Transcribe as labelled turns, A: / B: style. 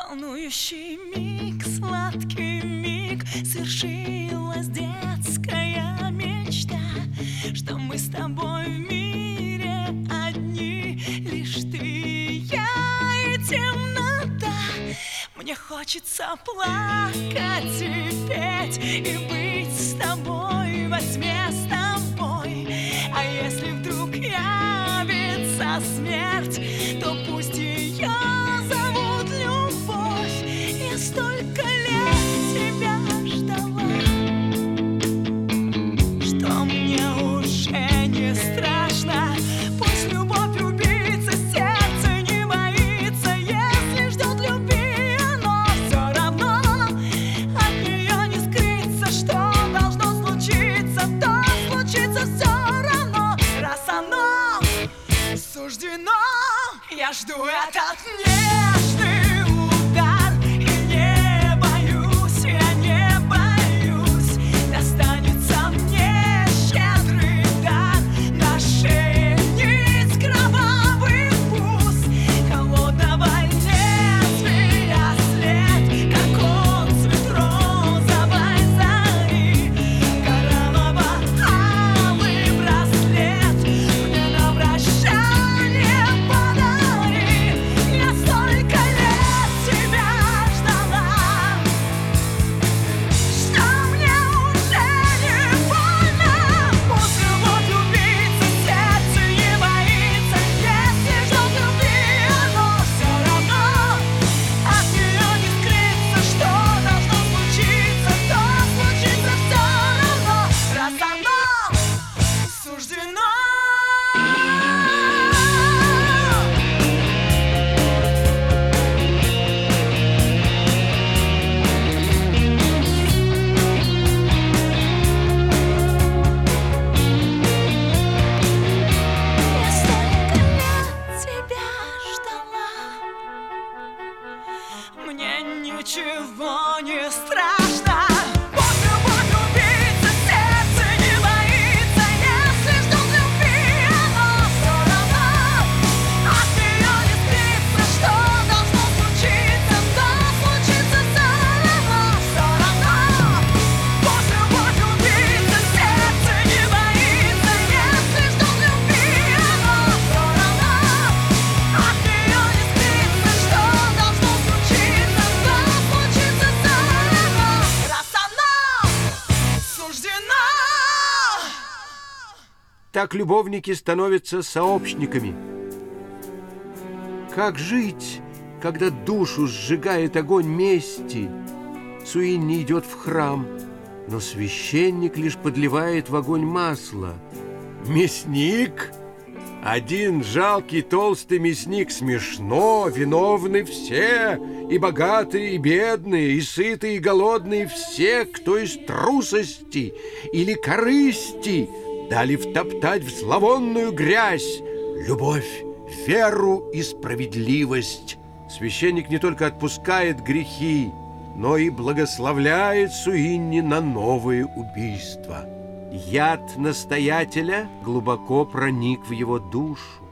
A: Волнующий миг, сладкий миг, свершилась детская мечта, что мы с тобой в мире одни, лишь ты и я и темнота. Мне хочется плакать и петь, и быть с тобой во тьме с тобой. А если вдруг явится смерть, то пусть ее зовут любовь. Я столько лет тебя ждала, что мне уже не страшно. Пусть любовь убийца, сердце не боится. Если ждет любви, но все равно от нее не скрыться. Что должно случиться, то случится все равно. Раз оно суждено, я жду этот нежный удар. И не боюсь, я не боюсь, достанется мне щедрый дар. На шее нить, кровавый вкус холодного лезвия след, как он цвет розовой зари. Кораллово-алый браслет мне на прощание подари. Я столько лет тебя ждала, что мне уже не больно. Пусть любовь убийца, сердце не боится. Если ждет любви, оно все равно от нее не скрыться. Что должно случиться, то случится все равно. Раз оно суждено. Я столько лет тебя ждала, мне ничего не страшно. Пусть любовь убийца, сердце не боится. Если ждет любви, оно все равно от нее не скрыться. Что должно случиться, то случится все равно. Все равно. Пусть любовь убийца, сердце не боится. Если ждет любви, оно все равно от нее не скрыться. Что должно случиться, то случится все равно. Раз оно суждено.
B: Так любовники становятся сообщниками. Как жить, когда душу сжигает огонь мести? Суинни идет в храм, но священник лишь подливает в огонь масло. Мясник? Один жалкий толстый мясник. Смешно, виновны все, и богатые, и бедные, и сытые, и голодные, все, кто из трусости или корысти дали втоптать в зловонную грязь любовь, веру и справедливость. Священник не только отпускает грехи, но и благословляет Суинни на новые убийства. Яд настоятеля глубоко проник в его душу.